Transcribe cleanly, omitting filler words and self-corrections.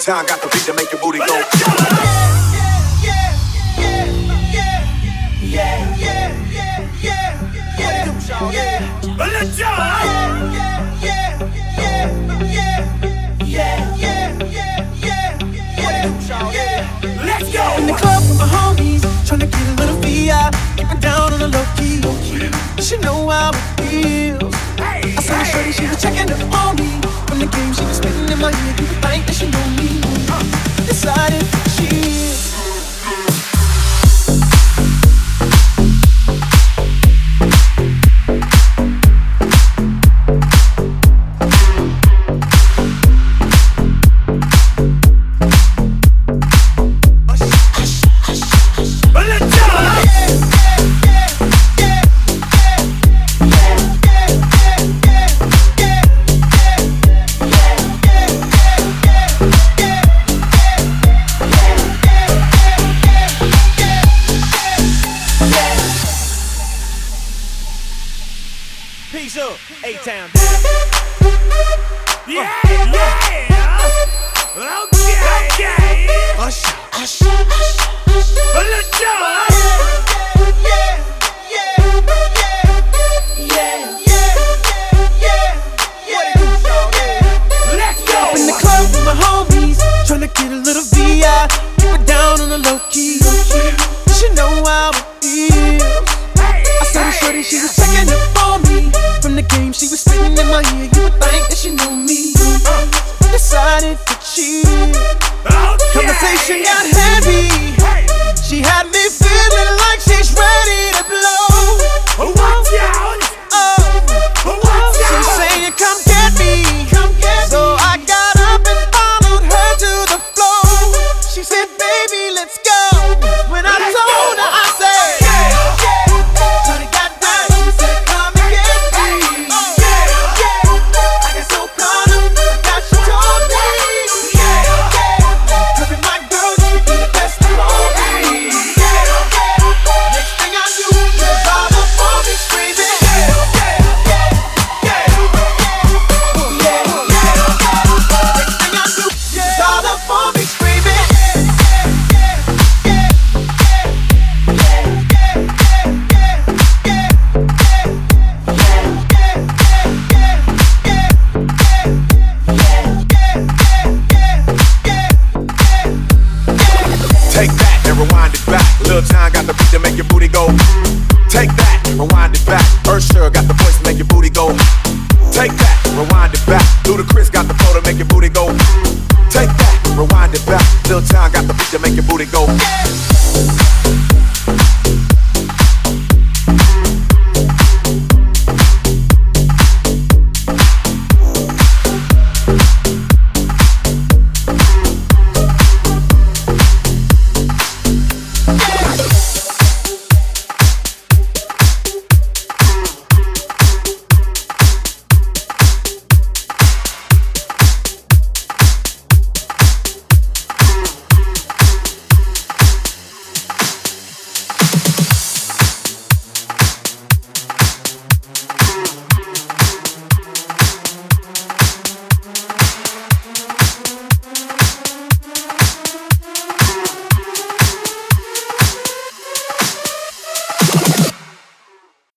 Time got the beat to make your booty go. Let's go! In the club with my homies, tryna get a little VI, keep it down on the low key. She know how it feels. I saw her shorty, she was checking up on me. From the game, she was spitting in my ear. You would think that she know me. Decided she A-Town. Yeah, yeah. Okay. Usher. Let's go. Let's go. Up in the club with my homies, tryna get a little VI, keep it down on the low key. You should know how it feels. I saw her shorty, she was checking up on me. From the game, she was spitting in my ear. You would think that she knew me. Decided to cheat. Conversation got heavy. She had me feeling like she's ready to blow. Watch out! She's saying, "Come get me." So I got up and followed her to the floor. She said, "Baby, let's go." When I told her, I said, Take that and rewind it back. Lil Jon got the beat to make your booty go. Take that, rewind it back. Usher got the voice to make your booty go. Take that, rewind it back. Ludacris got the flow to make your booty go. Take that, rewind it back. Lil Jon got the beat to make your booty go.